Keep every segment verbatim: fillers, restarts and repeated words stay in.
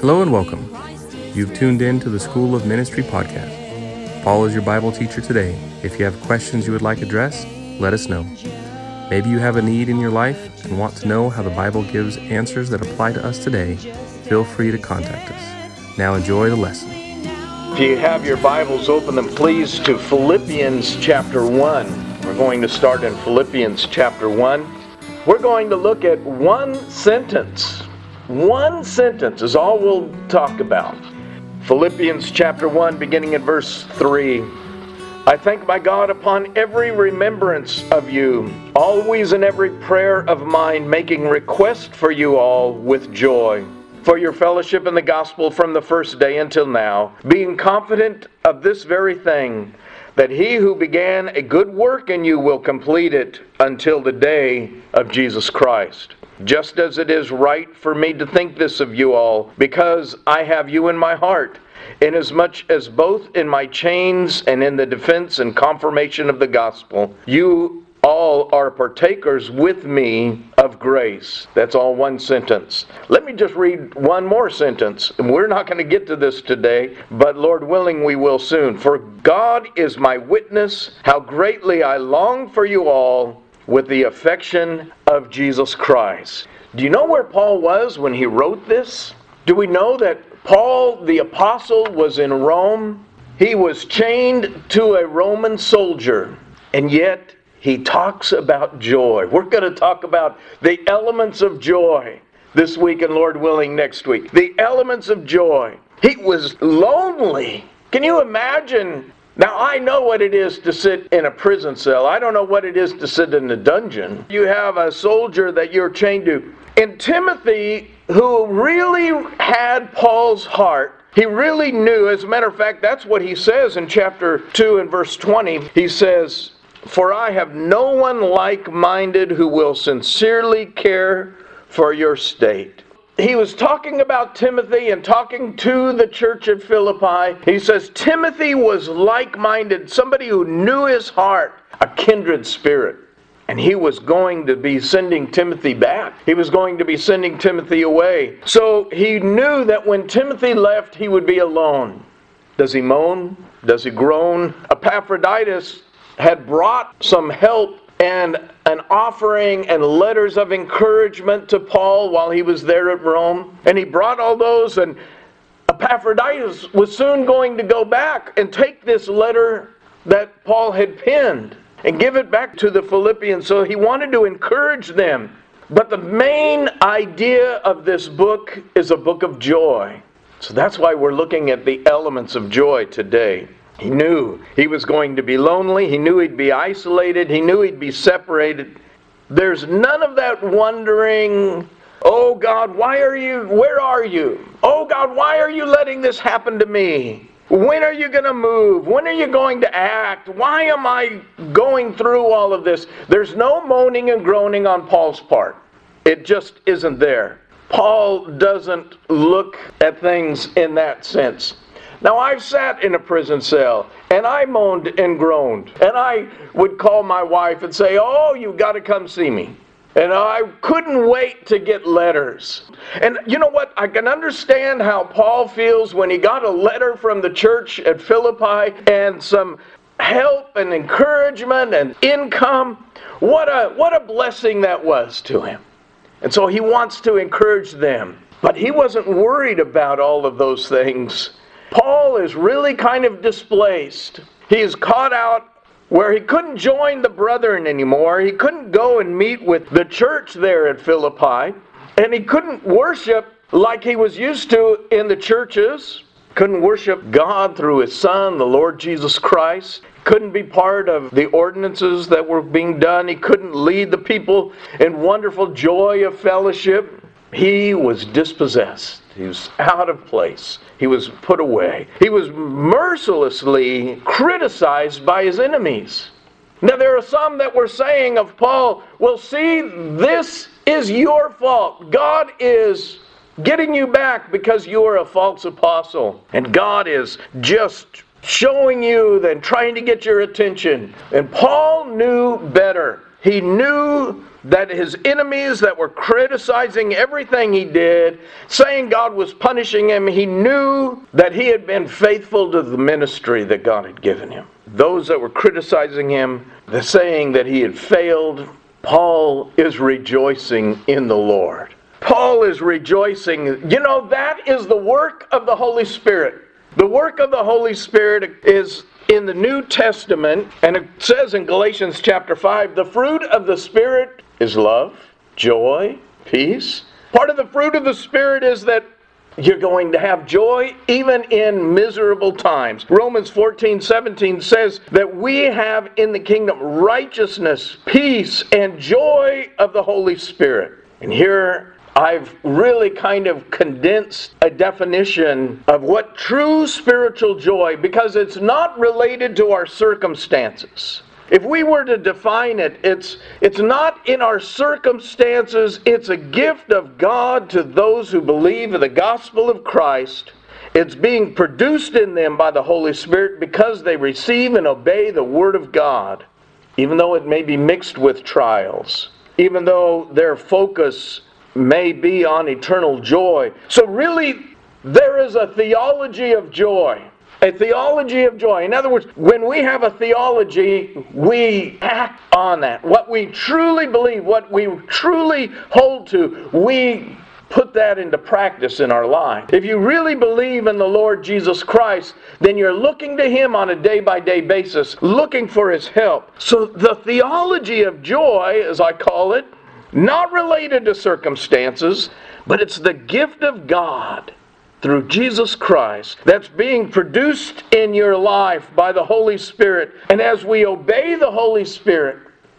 Hello and welcome. You've tuned in to the School of Ministry podcast. Paul is your Bible teacher today. If you have questions you would like addressed, let us know. Maybe you have a need in your life and want to know how the Bible gives answers that apply to us today. Feel free to contact us. Now enjoy the lesson. If you have your Bibles, open them please to Philippians chapter one. We're going to start in Philippians chapter one. We're going to look at one sentence. One sentence is all we'll talk about. Philippians chapter one, beginning at verse three. I thank my God upon every remembrance of you, always in every prayer of mine, making request for you all with joy, for your fellowship in the gospel from the first day until now, being confident of this very thing, that he who began a good work in you will complete it until the day of Jesus Christ. Just as it is right for me to think this of you all, because I have you in my heart, inasmuch as both in my chains and in the defense and confirmation of the gospel, you all are partakers with me of grace. That's all one sentence. Let me just read one more sentence. We're not going to get to this today, but Lord willing, we will soon. For God is my witness, how greatly I long for you all with the affection of Jesus Christ. Do you know where Paul was when he wrote this? Do we know that Paul the apostle was in Rome? He was chained to a Roman soldier, and yet he talks about joy. We're going to talk about the elements of joy this week and Lord willing next week. The elements of joy. He was lonely. Can you imagine? Now, I know what it is to sit in a prison cell. I don't know what it is to sit in a dungeon. You have a soldier that you're chained to. And Timothy, who really had Paul's heart, he really knew. As a matter of fact, that's what he says in chapter two and verse twenty. He says, for I have no one like-minded who will sincerely care for your state. He was talking about Timothy and talking to the church at Philippi. He says Timothy was like-minded, somebody who knew his heart, a kindred spirit. And he was going to be sending Timothy back. He was going to be sending Timothy away. So he knew that when Timothy left, he would be alone. Does he moan? Does he groan? Epaphroditus had brought some help and an offering and letters of encouragement to Paul while he was there at Rome. And he brought all those, and Epaphroditus was soon going to go back and take this letter that Paul had penned and give it back to the Philippians. So he wanted to encourage them. But the main idea of this book is a book of joy. So that's why we're looking at the elements of joy today. He knew he was going to be lonely. He knew he'd be isolated. He knew he'd be separated. There's none of that wondering, oh God, why are you, where are you? Oh God, why are you letting this happen to me? When are you going to move? When are you going to act? Why am I going through all of this? There's no moaning and groaning on Paul's part. It just isn't there. Paul doesn't look at things in that sense. Now, I've sat in a prison cell, and I moaned and groaned. And I would call my wife and say, oh, you've got to come see me. And I couldn't wait to get letters. And you know what? I can understand how Paul feels when he got a letter from the church at Philippi and some help and encouragement and income. What a, what a blessing that was to him. And so he wants to encourage them. But he wasn't worried about all of those things. Paul is really kind of displaced. He is caught out where he couldn't join the brethren anymore. He couldn't go and meet with the church there at Philippi. And he couldn't worship like he was used to in the churches. Couldn't worship God through his Son, the Lord Jesus Christ. Couldn't be part of the ordinances that were being done. He couldn't lead the people in wonderful joy of fellowship. He was dispossessed. He was out of place. He was put away. He was mercilessly criticized by his enemies. Now there are some that were saying of Paul, well, see, this is your fault. God is getting you back because you are a false apostle. And God is just showing you, then trying to get your attention. And Paul knew better. He knew that his enemies that were criticizing everything he did, saying God was punishing him, he knew that he had been faithful to the ministry that God had given him. Those that were criticizing him, the saying that he had failed, Paul is rejoicing in the Lord. Paul is rejoicing. You know, that is the work of the Holy Spirit. The work of the Holy Spirit is in the New Testament, and it says in Galatians chapter five, the fruit of the Spirit is love, joy, peace. Part of the fruit of the Spirit is that you're going to have joy even in miserable times. Romans fourteen seventeen says that we have in the kingdom righteousness, peace, and joy of the Holy Spirit. And here I've really kind of condensed a definition of what true spiritual joy, because it's not related to our circumstances. If we were to define it, it's it's not in our circumstances. It's a gift of God to those who believe in the gospel of Christ. It's being produced in them by the Holy Spirit because they receive and obey the Word of God, even though it may be mixed with trials, even though their focus may be on eternal joy. So really, there is a theology of joy. A theology of joy. In other words, when we have a theology, we act on that. What we truly believe, what we truly hold to, we put that into practice in our life. If you really believe in the Lord Jesus Christ, then you're looking to Him on a day-by-day basis, looking for His help. So the theology of joy, as I call it, not related to circumstances, but it's the gift of God through Jesus Christ that's being produced in your life by the Holy Spirit. And as we obey the Holy Spirit,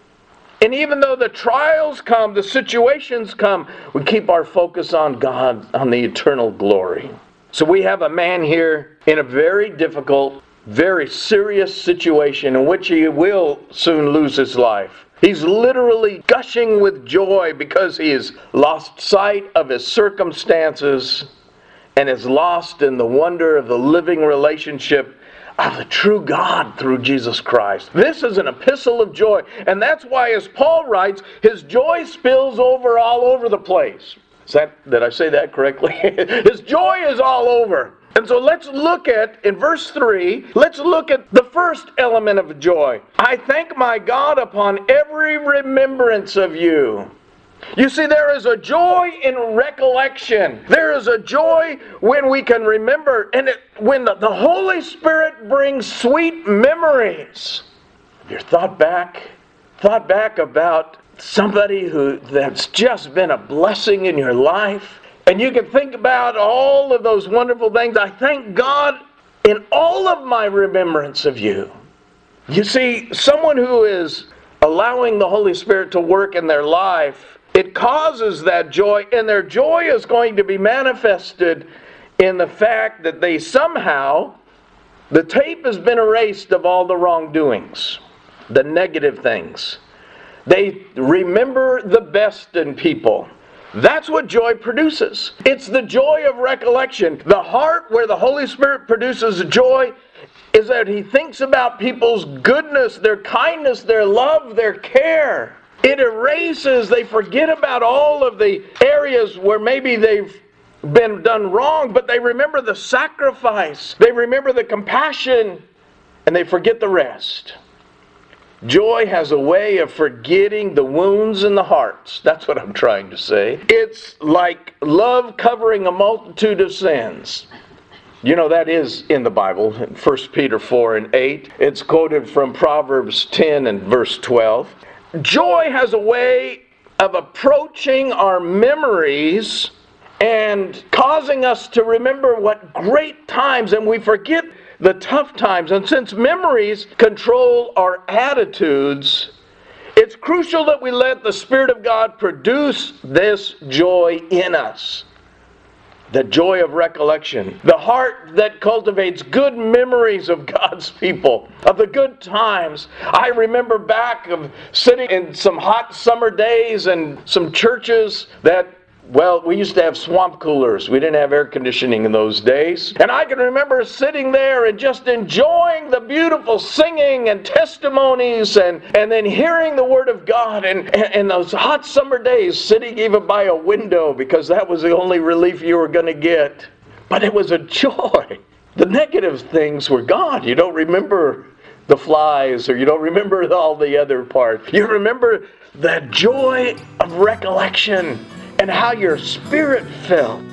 and even though the trials come, the situations come, we keep our focus on God, on the eternal glory. So we have a man here in a very difficult, very serious situation in which he will soon lose his life. He's literally gushing with joy because he has lost sight of his circumstances and is lost in the wonder of the living relationship of the true God through Jesus Christ. This is an epistle of joy. And that's why, as Paul writes, his joy spills over all over the place. Is that, did I say that correctly? His joy is all over. And so let's look at, in verse three, let's look at the first element of joy. I thank my God upon every remembrance of you. You see, there is a joy in recollection. There is a joy when we can remember, and it, when the, the Holy Spirit brings sweet memories. Have you thought back, thought back about somebody who that's just been a blessing in your life? And you can think about all of those wonderful things. I thank God in all of my remembrance of you. You see, someone who is allowing the Holy Spirit to work in their life, it causes that joy, and their joy is going to be manifested in the fact that they somehow, the tape has been erased of all the wrongdoings, the negative things. They remember the best in people. That's what joy produces. It's the joy of recollection. The heart where the Holy Spirit produces joy is that He thinks about people's goodness, their kindness, their love, their care. It erases, they forget about all of the areas where maybe they've been done wrong, but they remember the sacrifice, they remember the compassion, and they forget the rest. Joy has a way of forgetting the wounds in the hearts. That's what I'm trying to say. It's like love covering a multitude of sins. You know, that is in the Bible, in First Peter four and eight. It's quoted from Proverbs ten and verse twelve. Joy has a way of approaching our memories and causing us to remember what great times, and we forget the tough times. And since memories control our attitudes, it's crucial that we let the Spirit of God produce this joy in us. The joy of recollection. The heart that cultivates good memories of God's people, of the good times. I remember back of sitting in some hot summer days and some churches that Well, we used to have swamp coolers. We didn't have air conditioning in those days. And I can remember sitting there and just enjoying the beautiful singing and testimonies and, and then hearing the Word of God. And, and, and those hot summer days, sitting even by a window because that was the only relief you were going to get. But it was a joy. The negative things were gone. You don't remember the flies, or you don't remember all the other part. You remember the joy of recollection and how your spirit felt.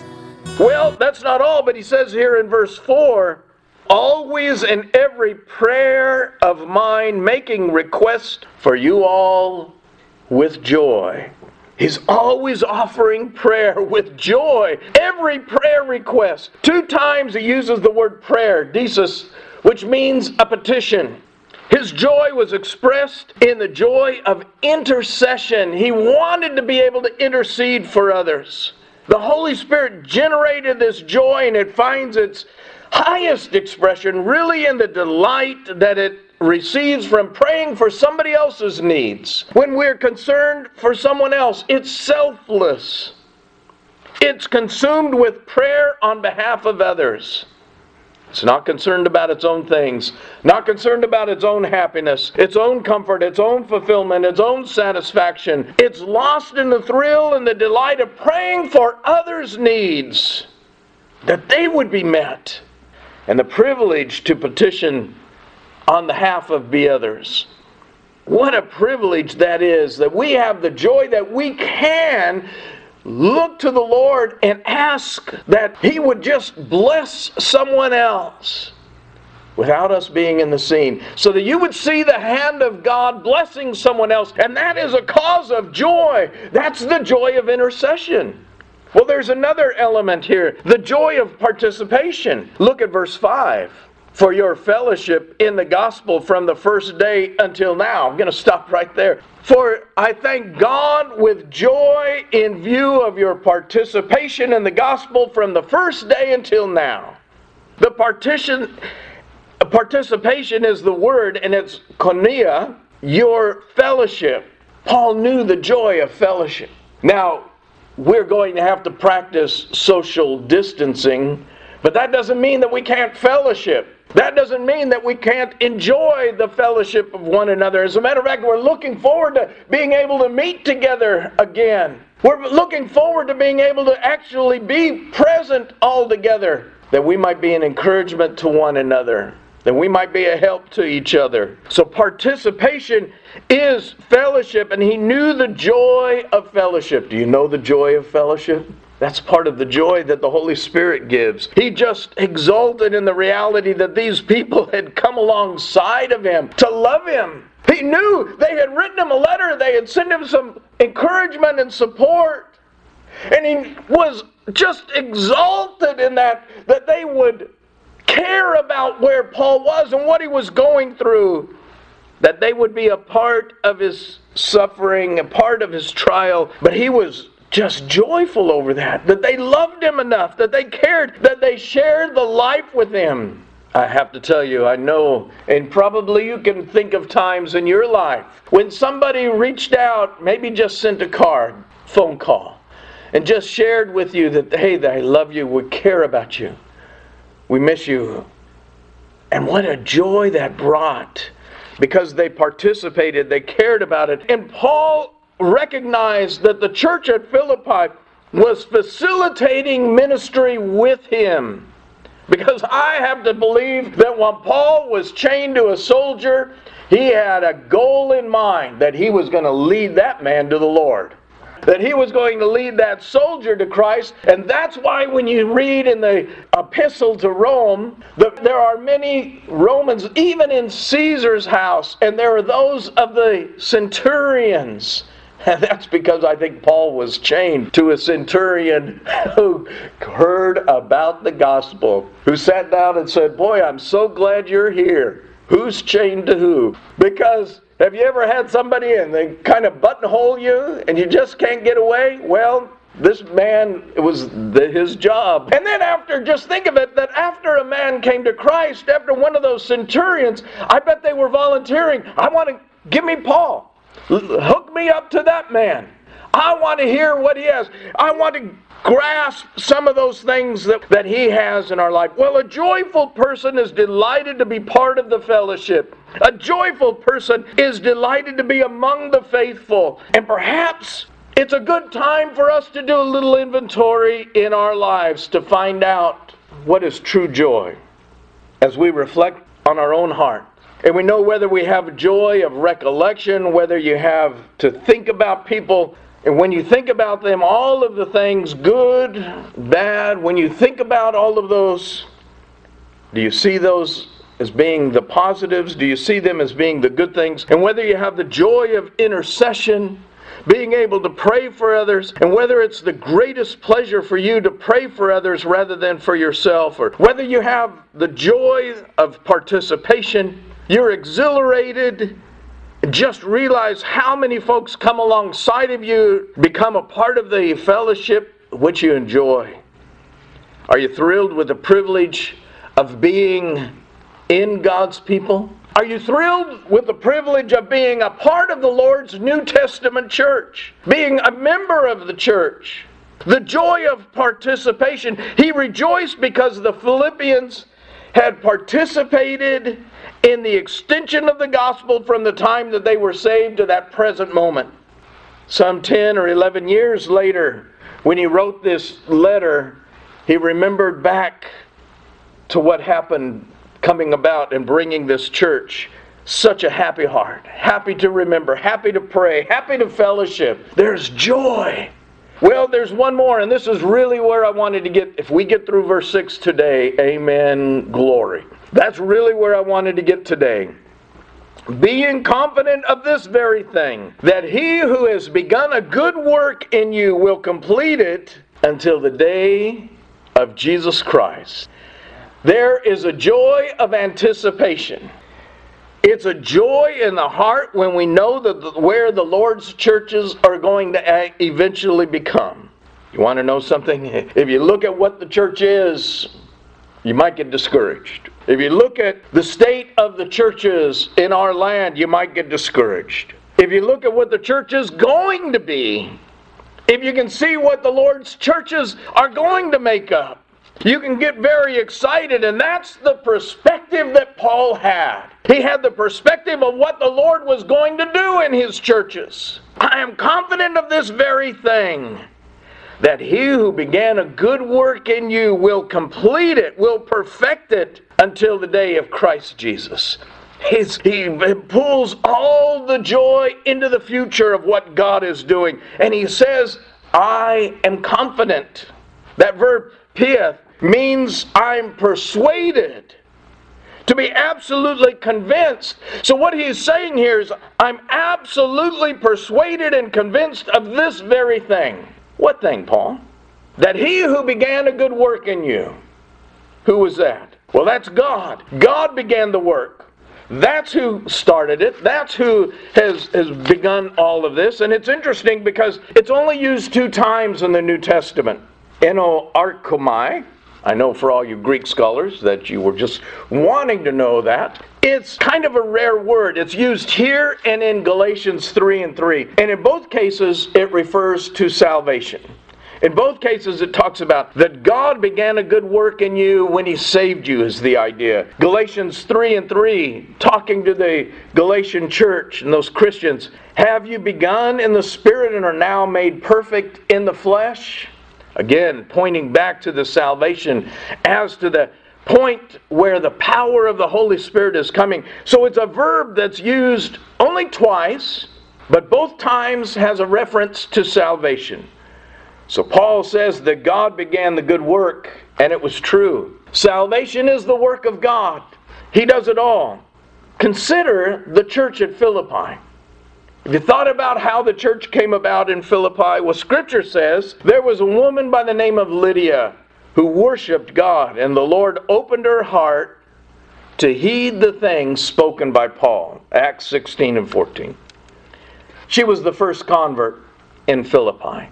Well, that's not all, but he says here in verse four, always in every prayer of mine making request for you all with joy. He's always offering prayer with joy. Every prayer request. Two times he uses the word prayer, desis, which means a petition. His joy was expressed in the joy of intercession. He wanted to be able to intercede for others. The Holy Spirit generated this joy, and it finds its highest expression really in the delight that it receives from praying for somebody else's needs. When we're concerned for someone else, it's selfless. It's consumed with prayer on behalf of others. It's not concerned about its own things, not concerned about its own happiness, its own comfort, its own fulfillment, its own satisfaction. It's lost in the thrill and the delight of praying for others' needs, that they would be met, and the privilege to petition on behalf of the others. What a privilege that is, that we have the joy that we can look to the Lord and ask that He would just bless someone else without us being in the scene, so that you would see the hand of God blessing someone else, and that is a cause of joy. That's the joy of intercession. Well, there's another element here, the joy of participation. Look at verse five. For your fellowship in the gospel from the first day until now. I'm going to stop right there. For I thank God with joy in view of your participation in the gospel from the first day until now. The partition, participation is the word, and it's koinonia, your fellowship. Paul knew the joy of fellowship. Now, we're going to have to practice social distancing, but that doesn't mean that we can't fellowship. That doesn't mean that we can't enjoy the fellowship of one another. As a matter of fact, we're looking forward to being able to meet together again. We're looking forward to being able to actually be present all together, that we might be an encouragement to one another, that we might be a help to each other. So participation is fellowship, and he knew the joy of fellowship. Do you know the joy of fellowship? That's part of the joy that the Holy Spirit gives. He just exulted in the reality that these people had come alongside of him to love him. He knew they had written him a letter. They had sent him some encouragement and support. And he was just exalted in that, that they would care about where Paul was and what he was going through. That they would be a part of his suffering, a part of his trial. But he was just joyful over that, that they loved him enough, that they cared, that they shared the life with him. I have to tell you, I know, and probably you can think of times in your life when somebody reached out, maybe just sent a card, phone call, and just shared with you that, hey, they love you, we care about you, we miss you. And what a joy that brought, because they participated, they cared about it. And Paul recognized that the church at Philippi was facilitating ministry with him. Because I have to believe that when Paul was chained to a soldier, he had a goal in mind, that he was going to lead that man to the Lord. That he was going to lead that soldier to Christ. And that's why when you read in the epistle to Rome, that there are many Romans, even in Caesar's house, and there are those of the centurions. And that's because I think Paul was chained to a centurion who heard about the gospel, who sat down and said, boy, I'm so glad you're here. Who's chained to who? Because have you ever had somebody and they kind of buttonhole you and you just can't get away? Well, this man, it was the, his job. And then after, just think of it, that after a man came to Christ, after one of those centurions, I bet they were volunteering. I want to, give me Paul. Hook me up to that man. I want to hear what he has. I want to grasp some of those things that, that he has in our life. Well, a joyful person is delighted to be part of the fellowship. A joyful person is delighted to be among the faithful. And perhaps it's a good time for us to do a little inventory in our lives to find out what is true joy as we reflect on our own heart. And we know whether we have joy of recollection, whether you have to think about people. And when you think about them, all of the things, good, bad, when you think about all of those, do you see those as being the positives? Do you see them as being the good things? And whether you have the joy of intercession, being able to pray for others, and whether it's the greatest pleasure for you to pray for others rather than for yourself, or whether you have the joy of participation, you're exhilarated. Just realize how many folks come alongside of you, become a part of the fellowship which you enjoy. Are you thrilled with the privilege of being in God's people? Are you thrilled with the privilege of being a part of the Lord's New Testament church? Being a member of the church? The joy of participation. He rejoiced because the Philippians had participated in the extension of the gospel from the time that they were saved to that present moment. Some ten or eleven years later, when he wrote this letter, he remembered back to what happened coming about and bringing this church. Such a happy heart, happy to remember, happy to pray, happy to fellowship. There's joy. Well, there's one more, and this is really where I wanted to get. If we get through verse six today, amen, glory. That's really where I wanted to get today. Being confident of this very thing, that he who has begun a good work in you will complete it until the day of Jesus Christ. There is a joy of anticipation. It's a joy in the heart when we know that where the Lord's churches are going to eventually become. You want to know something? If you look at what the church is, you might get discouraged. If you look at the state of the churches in our land, you might get discouraged. If you look at what the church is going to be, if you can see what the Lord's churches are going to make up, you can get very excited, and that's the perspective that Paul had. He had the perspective of what the Lord was going to do in his churches. I am confident of this very thing, that he who began a good work in you will complete it, will perfect it until the day of Christ Jesus. He's, he pulls all the joy into the future of what God is doing. And he says, I am confident. That verb, pieth, means I'm persuaded. To be absolutely convinced. So what he's saying here is, I'm absolutely persuaded and convinced of this very thing. What thing, Paul? That he who began a good work in you. Who was that? Well, that's God. God began the work. That's who started it. That's who has, has begun all of this. And it's interesting because it's only used two times in the New Testament. Enoarchomai. I know for all you Greek scholars that you were just wanting to know that. It's kind of a rare word. It's used here and in Galatians three and three. And in both cases, it refers to salvation. In both cases, it talks about that God began a good work in you when He saved you, is the idea. Galatians three and three, talking to the Galatian church and those Christians, have you begun in the Spirit and are now made perfect in the flesh? Again, pointing back to the salvation as to the point where the power of the Holy Spirit is coming. So it's a verb that's used only twice, but both times has a reference to salvation. So Paul says that God began the good work, and it was true. Salvation is the work of God. He does it all. Consider the church at Philippi. If you thought about how the church came about in Philippi, well, Scripture says there was a woman by the name of Lydia who worshiped God, and the Lord opened her heart to heed the things spoken by Paul. Acts sixteen and fourteen. She was the first convert in Philippi.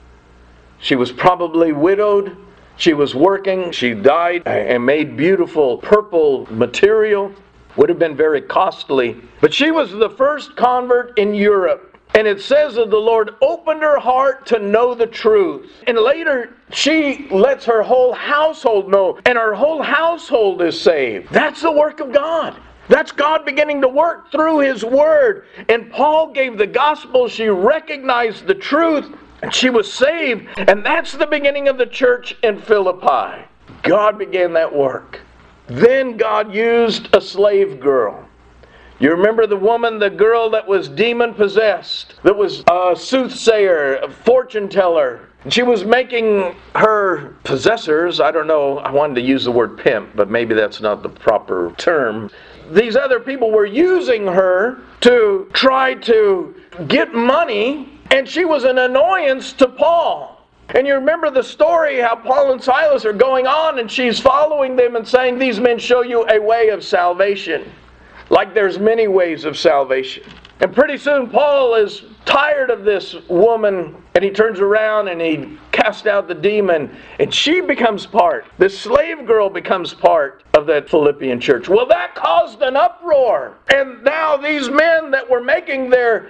She was probably widowed. She was working. She dyed and made beautiful purple material. Would have been very costly. But she was the first convert in Europe. And it says that the Lord opened her heart to know the truth. And later, she lets her whole household know, and her whole household is saved. That's the work of God. That's God beginning to work through His Word. And Paul gave the gospel. She recognized the truth, and she was saved. And that's the beginning of the church in Philippi. God began that work. Then God used a slave girl. You remember the woman, the girl that was demon-possessed, that was a soothsayer, a fortune teller. She was making her possessors, I don't know, I wanted to use the word pimp, but maybe that's not the proper term. These other people were using her to try to get money, and she was an annoyance to Paul. And you remember the story, how Paul and Silas are going on, and she's following them and saying, these men show you a way of salvation. Like there's many ways of salvation. And pretty soon Paul is tired of this woman, and he turns around and he casts out the demon, and she becomes part. This slave girl becomes part of that Philippian church. Well, that caused an uproar. And now these men that were making their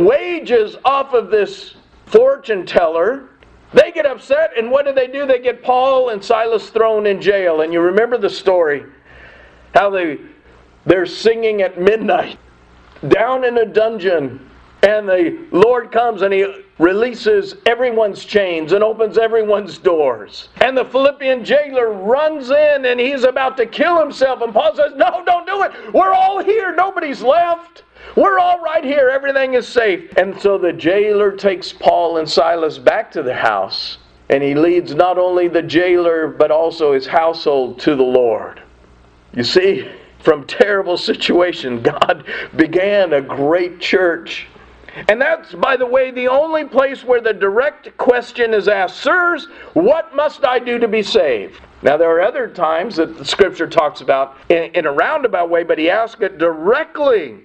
wages off of this fortune teller, they get upset, and what do they do? They get Paul and Silas thrown in jail. And you remember the story, how they... They're singing at midnight down in a dungeon, and the Lord comes and He releases everyone's chains and opens everyone's doors. And the Philippian jailer runs in and he's about to kill himself, and Paul says, no, don't do it. We're all here. Nobody's left. We're all right here. Everything is safe. And so the jailer takes Paul and Silas back to the house, and he leads not only the jailer but also his household to the Lord. You see, from terrible situation, God began a great church. And that's, by the way, the only place where the direct question is asked, sirs, what must I do to be saved? Now, there are other times that the Scripture talks about in, in a roundabout way, but he asks it directly.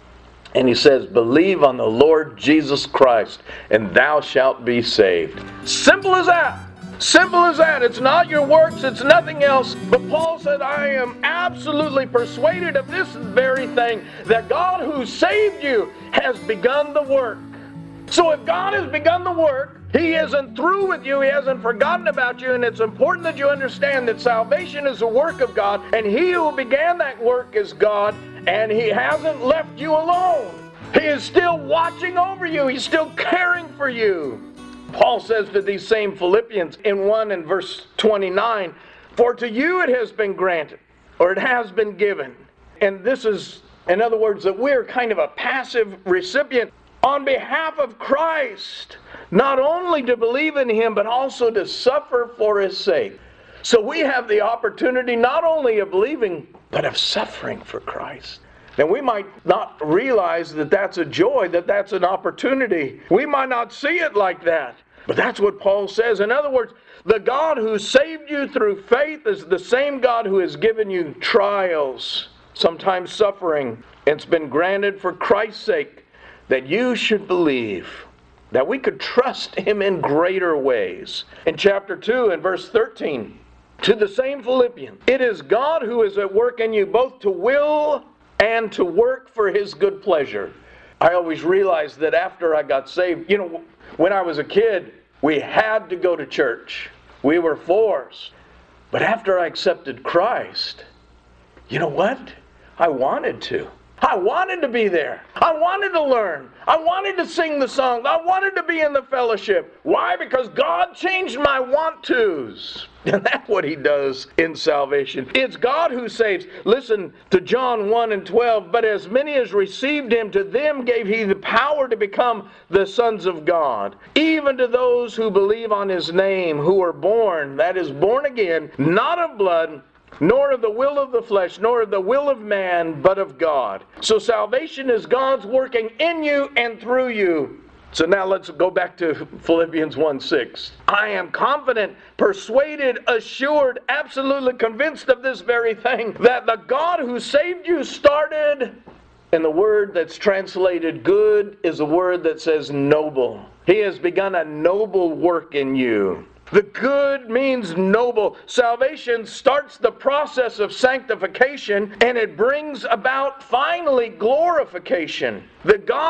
And he says, believe on the Lord Jesus Christ, and thou shalt be saved. Simple as that. Simple as that. It's not your works, it's nothing else. But Paul said, I am absolutely persuaded of this very thing, that God who saved you has begun the work. So if God has begun the work, He isn't through with you, He hasn't forgotten about you, and it's important that you understand that salvation is a work of God, and He who began that work is God, and He hasn't left you alone. He is still watching over you. He's still caring for you. Paul says to these same Philippians in one and verse twenty-nine, for to you it has been granted, or it has been given. And this is, in other words, that we're kind of a passive recipient on behalf of Christ, not only to believe in Him, but also to suffer for His sake. So we have the opportunity not only of believing, but of suffering for Christ. And we might not realize that that's a joy, that that's an opportunity. We might not see it like that. But that's what Paul says. In other words, the God who saved you through faith is the same God who has given you trials, sometimes suffering. It's been granted for Christ's sake that you should believe, that we could trust Him in greater ways. In chapter two and verse thirteen, to the same Philippians, it is God who is at work in you both to will and to work for His good pleasure. I always realized that after I got saved, you know, when I was a kid, we had to go to church. We were forced. But after I accepted Christ, you know what? I wanted to. I wanted to be there. I wanted to learn. I wanted to sing the songs. I wanted to be in the fellowship. Why? Because God changed my want-tos. And that's what He does in salvation. It's God who saves. Listen to John one and twelve. But as many as received Him, to them gave He the power to become the sons of God, even to those who believe on His name, who are born, that is, born again, not of blood, nor of the will of the flesh, nor of the will of man, but of God. So salvation is God's working in you and through you. So now let's go back to Philippians one six. I am confident, persuaded, assured, absolutely convinced of this very thing, that the God who saved you started, and the word that's translated good is a word that says noble. He has begun a noble work in you. The good means noble. Salvation starts the process of sanctification, and it brings about finally glorification. The God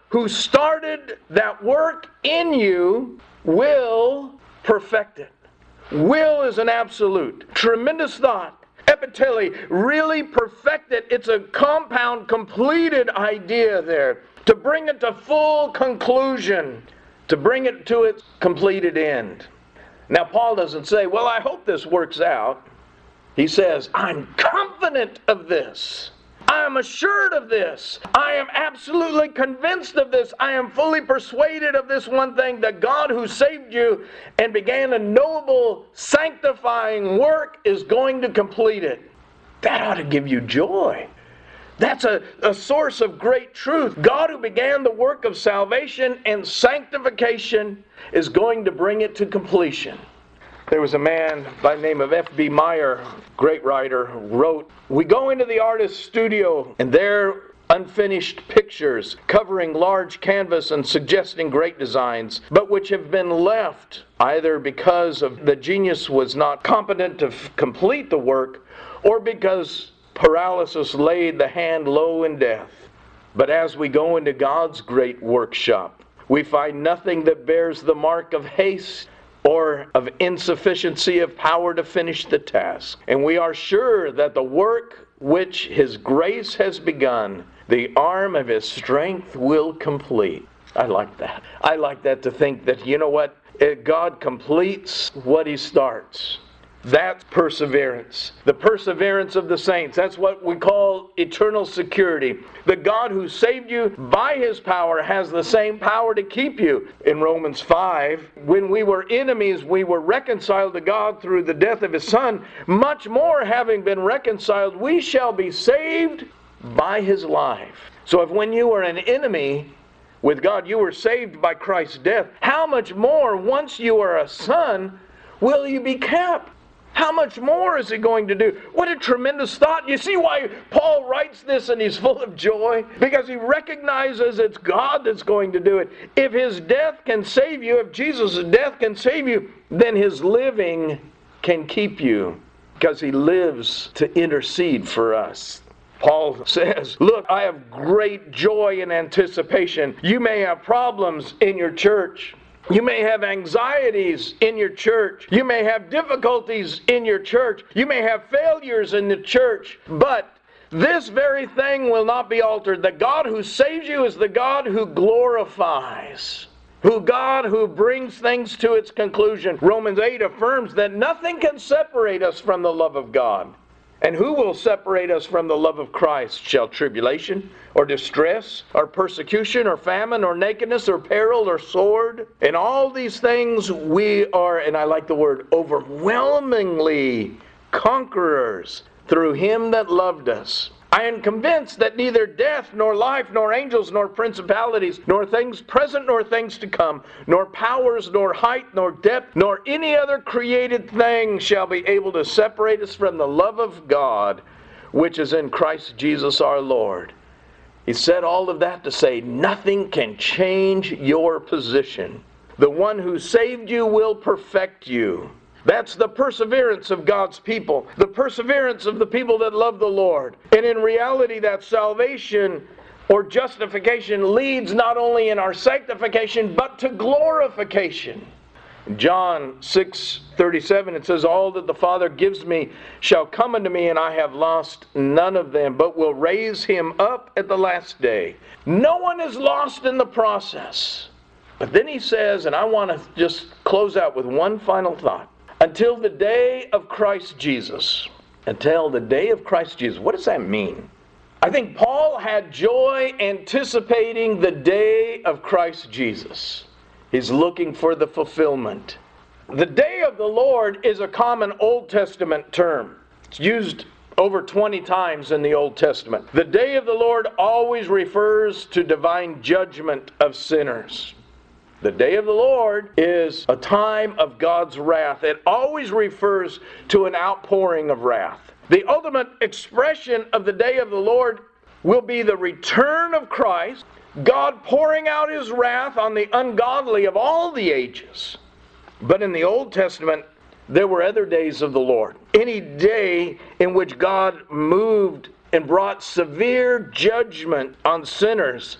who started that work in you will perfect it. Will is an absolute. Tremendous thought. Epitele, really perfect it. It's a compound, completed idea there. To bring it to full conclusion. To bring it to its completed end. Now, Paul doesn't say, well, I hope this works out. He says, I'm confident of this. I am assured of this. I am absolutely convinced of this. I am fully persuaded of this one thing, that God who saved you and began a noble, sanctifying work is going to complete it. That ought to give you joy. That's a, a source of great truth. God who began the work of salvation and sanctification is going to bring it to completion. There was a man by the name of F B Meyer, great writer, who wrote, we go into the artist's studio and there unfinished pictures covering large canvas and suggesting great designs, but which have been left either because of the genius was not competent to f- complete the work, or because paralysis laid the hand low in death. But as we go into God's great workshop, we find nothing that bears the mark of haste or of insufficiency of power to finish the task. And we are sure that the work which His grace has begun, the arm of His strength will complete. I like that. I like that, to think that, you know what, God completes what He starts. That's perseverance. The perseverance of the saints. That's what we call eternal security. The God who saved you by His power has the same power to keep you. In Romans five, when we were enemies, we were reconciled to God through the death of His Son. Much more, having been reconciled, we shall be saved by His life. So if when you were an enemy with God, you were saved by Christ's death, how much more, once you are a son, will you be kept? How much more is He going to do? What a tremendous thought. You see why Paul writes this and he's full of joy? Because he recognizes it's God that's going to do it. If His death can save you, if Jesus' death can save you, then His living can keep you, because He lives to intercede for us. Paul says, look, I have great joy and anticipation. You may have problems in your church. You may have anxieties in your church. You may have difficulties in your church. You may have failures in the church. But this very thing will not be altered. The God who saves you is the God who glorifies. Who God who brings things to its conclusion. Romans eight affirms that nothing can separate us from the love of God. And who will separate us from the love of Christ? Shall tribulation, or distress, or persecution, or famine, or nakedness, or peril, or sword? In all these things we are, and I like the word, overwhelmingly conquerors through Him that loved us. I am convinced that neither death, nor life, nor angels, nor principalities, nor things present, nor things to come, nor powers, nor height, nor depth, nor any other created thing shall be able to separate us from the love of God, which is in Christ Jesus our Lord. He said all of that to say nothing can change your position. The one who saved you will perfect you. That's the perseverance of God's people. The perseverance of the people that love the Lord. And in reality, that salvation or justification leads not only in our sanctification, but to glorification. In John six thirty-seven, it says, all that the Father gives me shall come unto me, and I have lost none of them, but will raise him up at the last day. No one is lost in the process. But then he says, and I want to just close out with one final thought. Until the day of Christ Jesus. Until the day of Christ Jesus. What does that mean? I think Paul had joy anticipating the day of Christ Jesus. He's looking for the fulfillment. The day of the Lord is a common Old Testament term. It's used over twenty times in the Old Testament. The day of the Lord always refers to divine judgment of sinners. The day of the Lord is a time of God's wrath. It always refers to an outpouring of wrath. The ultimate expression of the day of the Lord will be the return of Christ, God pouring out His wrath on the ungodly of all the ages. But in the Old Testament, there were other days of the Lord. Any day in which God moved and brought severe judgment on sinners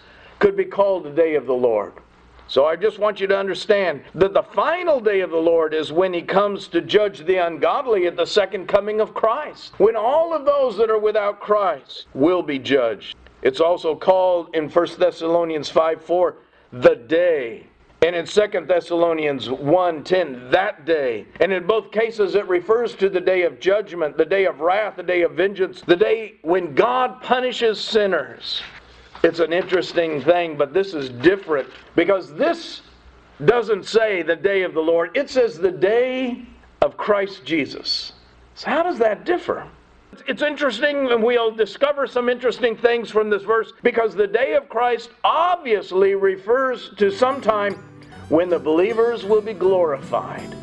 could be called the day of the Lord. So I just want you to understand that the final day of the Lord is when He comes to judge the ungodly at the second coming of Christ, when all of those that are without Christ will be judged. It's also called in First Thessalonians five four, the day. And in Second Thessalonians one ten, that day. And in both cases it refers to the day of judgment, the day of wrath, the day of vengeance, the day when God punishes sinners. It's an interesting thing, but this is different because this doesn't say the day of the Lord. It says the day of Christ Jesus. So how does that differ? It's interesting, and we'll discover some interesting things from this verse because the day of Christ obviously refers to some time when the believers will be glorified.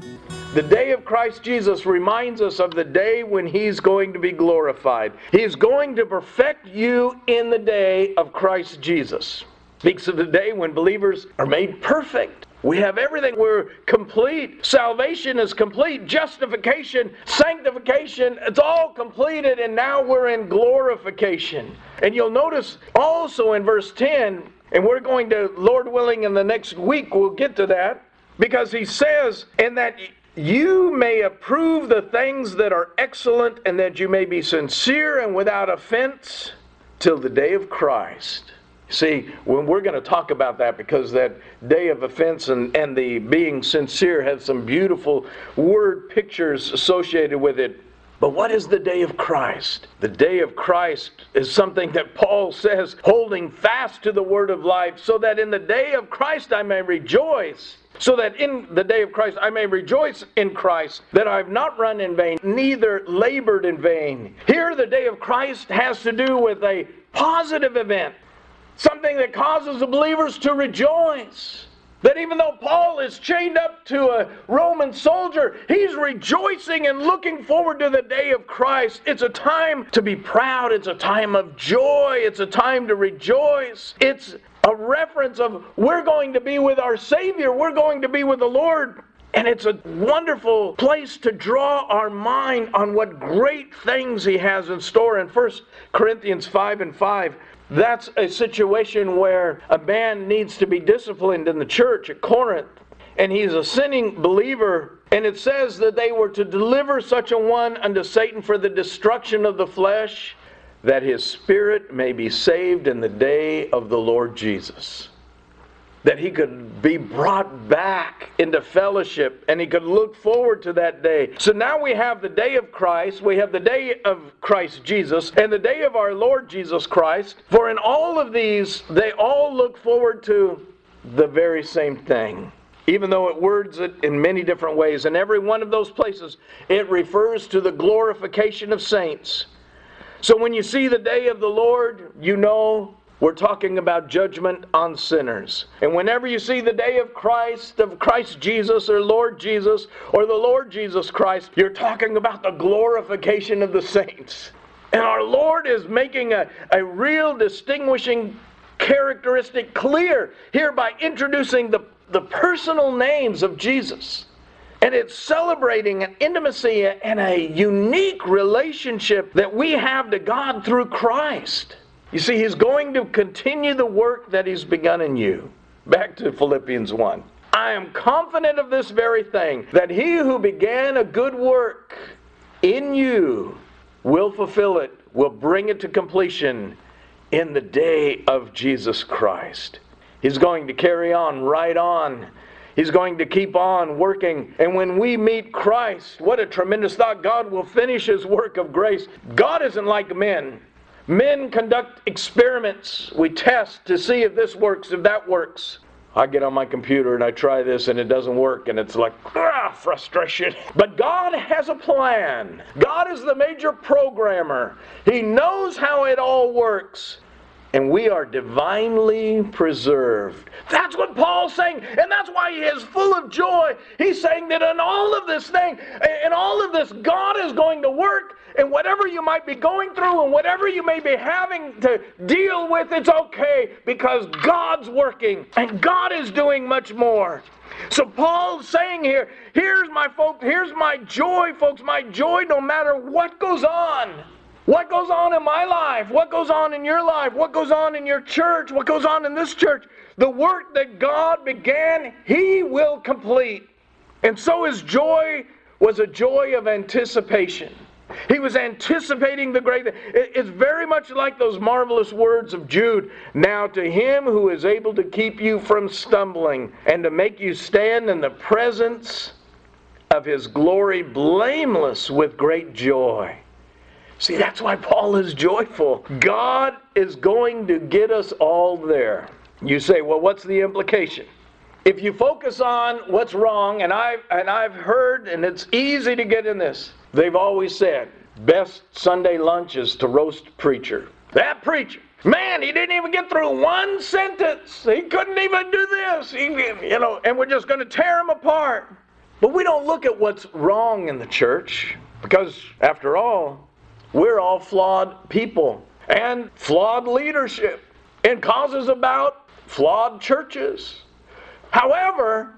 The day of Christ Jesus reminds us of the day when He's going to be glorified. He's going to perfect you in the day of Christ Jesus. Speaks of the day when believers are made perfect. We have everything. We're complete. Salvation is complete. Justification, sanctification, it's all completed, and now we're in glorification. And you'll notice also in verse ten, and we're going to, Lord willing, in the next week we'll get to that, because He says, and that you may approve the things that are excellent, and that you may be sincere and without offense till the day of Christ. See, when we're going to talk about that, because that day of offense and, and the being sincere has some beautiful word pictures associated with it. But what is the day of Christ? The day of Christ is something that Paul says, holding fast to the word of life, so that in the day of Christ I may rejoice. So that in the day of Christ I may rejoice in Christ, that I have not run in vain, neither labored in vain. Here the day of Christ has to do with a positive event. Something that causes the believers to rejoice. That even though Paul is chained up to a Roman soldier, he's rejoicing and looking forward to the day of Christ. It's a time to be proud. It's a time of joy. It's a time to rejoice. It's a reference of we're going to be with our Savior. We're going to be with the Lord. And it's a wonderful place to draw our mind on what great things He has in store. In First Corinthians five and five, that's a situation where a man needs to be disciplined in the church at Corinth. And he's a sinning believer. And it says that they were to deliver such a one unto Satan for the destruction of the flesh, that his spirit may be saved in the day of the Lord Jesus. That he could be brought back into fellowship, and he could look forward to that day. So now we have the day of Christ, we have the day of Christ Jesus, and the day of our Lord Jesus Christ. For in all of these, they all look forward to the very same thing. Even though it words it in many different ways. In every one of those places, it refers to the glorification of saints. So when you see the day of the Lord, you know we're talking about judgment on sinners. And whenever you see the day of Christ, of Christ Jesus, or Lord Jesus, or the Lord Jesus Christ, you're talking about the glorification of the saints. And our Lord is making a, a real distinguishing characteristic clear here by introducing the, the personal names of Jesus. And it's celebrating an intimacy and a unique relationship that we have to God through Christ. You see, He's going to continue the work that He's begun in you. Back to Philippians one. I am confident of this very thing, that He who began a good work in you will fulfill it, will bring it to completion in the day of Jesus Christ. He's going to carry on, right on. He's going to keep on working. And when we meet Christ, what a tremendous thought. God will finish His work of grace. God isn't like men. Men conduct experiments. We test to see if this works, if that works. I get on my computer and I try this and it doesn't work, and it's like, ah, frustration. But God has a plan. God is the major programmer. He knows how it all works. And we are divinely preserved. That's what Paul's saying. And that's why he is full of joy. He's saying that in all of this thing, in all of this, God is going to work. And whatever you might be going through and whatever you may be having to deal with, it's okay, because God's working and God is doing much more. So Paul's saying here, here's my folks, here's my joy, folks, my joy no matter what goes on. What goes on in my life? What goes on in your life? What goes on in your church? What goes on in this church? The work that God began, He will complete. And so His joy was a joy of anticipation. He was anticipating the great. It's very much like those marvelous words of Jude. Now to Him who is able to keep you from stumbling and to make you stand in the presence of His glory blameless with great joy. See, that's why Paul is joyful. God is going to get us all there. You say, well, what's the implication? If you focus on what's wrong, and I've, and I've heard, and it's easy to get in this, they've always said, best Sunday lunch is to roast preacher. That preacher, man, he didn't even get through one sentence. He couldn't even do this. He, you know, and we're just going to tear him apart. But we don't look at what's wrong in the church, because after all, we're all flawed people and flawed leadership and causes about flawed churches. However,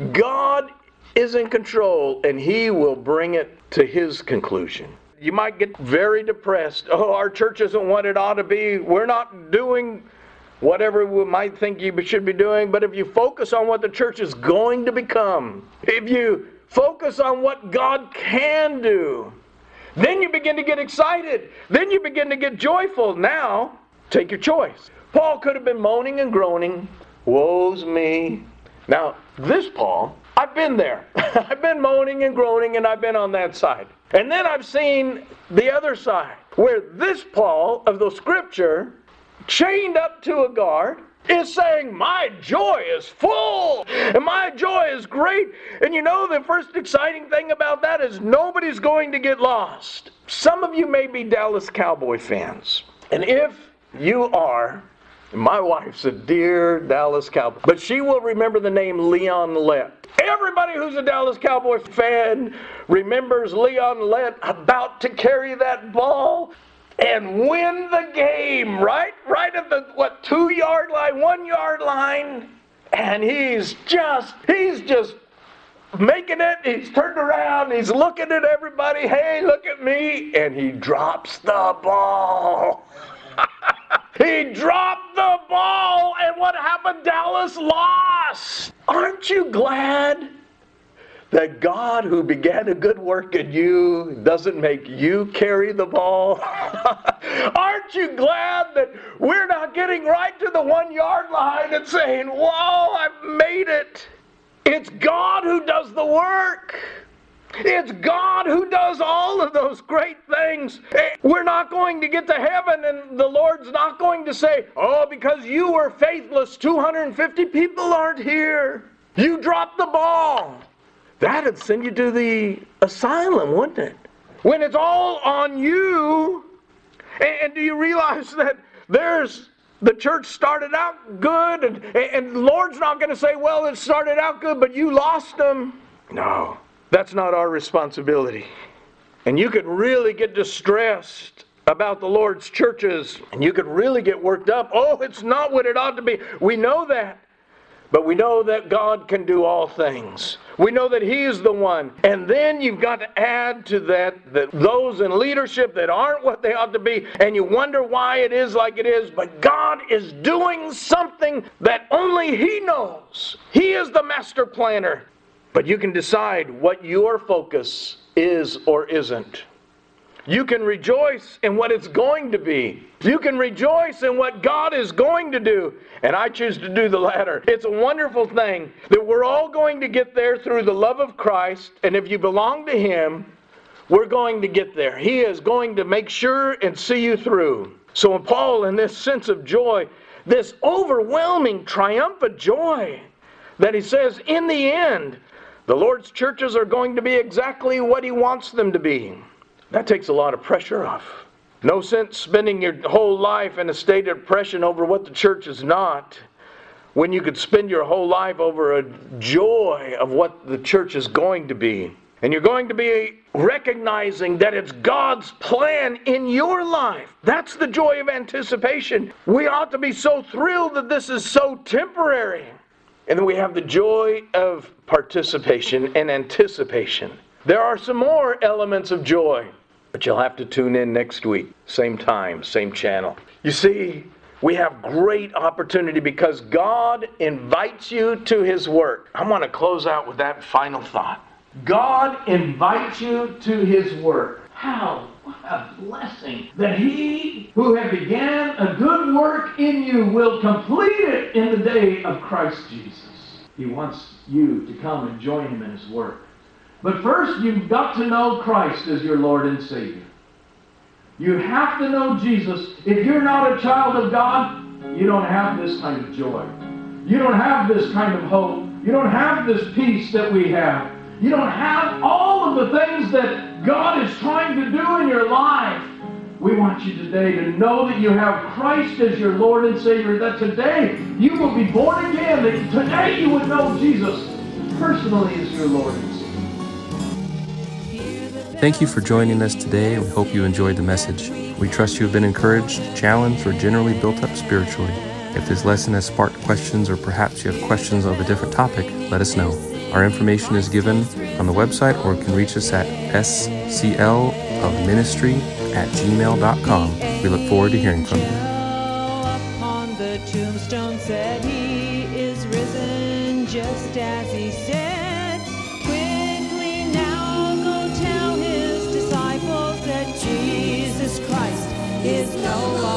God is in control and He will bring it to His conclusion. You might get very depressed. Oh, our church isn't what it ought to be. We're not doing whatever we might think you should be doing. But if you focus on what the church is going to become, if you focus on what God can do, then you begin to get excited. Then you begin to get joyful. Now, take your choice. Paul could have been moaning and groaning. Woe's me. Now, this Paul, I've been there. I've been moaning and groaning, and I've been on that side. And then I've seen the other side, where this Paul of the Scripture, chained up to a guard, is saying, my joy is full, and my joy is great. And you know, the first exciting thing about that is nobody's going to get lost. Some of you may be Dallas Cowboy fans. And if you are, my wife's a dear Dallas Cowboy, but she will remember the name Leon Lett. Everybody who's a Dallas Cowboy fan remembers Leon Lett about to carry that ball and win the game, right? Right at the, what, two-yard line, one-yard line. And he's just, he's just making it. He's turned around. He's looking at everybody. Hey, look at me. And he drops the ball. He dropped the ball. And what happened? Dallas lost. Aren't you glad that God, who began a good work in you, doesn't make you carry the ball? Aren't you glad that we're not getting right to the one-yard line and saying, whoa, I've made it? It's God who does the work. It's God who does all of those great things. We're not going to get to heaven, and the Lord's not going to say, oh, because you were faithless, two hundred fifty people aren't here. You dropped the ball. That'd send you to the asylum, wouldn't it? When it's all on you. And, and do you realize that there's, the church started out good, and, and the Lord's not going to say, well, it started out good, but you lost them. No, that's not our responsibility. And you could really get distressed about the Lord's churches, and you could really get worked up. Oh, it's not what it ought to be. We know that. But we know that God can do all things. We know that He is the one. And then you've got to add to that, that those in leadership that aren't what they ought to be, and you wonder why it is like it is. But God is doing something that only He knows. He is the master planner. But you can decide what your focus is or isn't. You can rejoice in what it's going to be. You can rejoice in what God is going to do. And I choose to do the latter. It's a wonderful thing that we're all going to get there through the love of Christ. And if you belong to Him, we're going to get there. He is going to make sure and see you through. So in Paul, in this sense of joy, this overwhelming, triumphant joy, that he says, in the end, the Lord's churches are going to be exactly what He wants them to be. That takes a lot of pressure off. No sense spending your whole life in a state of depression over what the church is not, when you could spend your whole life over a joy of what the church is going to be. And you're going to be recognizing that it's God's plan in your life. That's the joy of anticipation. We ought to be so thrilled that this is so temporary. And then we have the joy of participation and anticipation. There are some more elements of joy. But you'll have to tune in next week. Same time, same channel. You see, we have great opportunity because God invites you to His work. I want to close out with that final thought. God invites you to His work. How? What a blessing that He who have began a good work in you will complete it in the day of Christ Jesus. He wants you to come and join Him in His work. But first, you've got to know Christ as your Lord and Savior. You have to know Jesus. If you're not a child of God, you don't have this kind of joy. You don't have this kind of hope. You don't have this peace that we have. You don't have all of the things that God is trying to do in your life. We want you today to know that you have Christ as your Lord and Savior, that today you will be born again, that today you would know Jesus personally as your Lord and Savior. Thank you for joining us today, and we hope you enjoyed the message. We trust you have been encouraged, challenged, or generally built up spiritually. If this lesson has sparked questions, or perhaps you have questions of a different topic, let us know. Our information is given on the website, or you can reach us at s c l of ministry at gmail dot com. We look forward to hearing from you. Upon the tombstone said, He is risen just as He said. Is no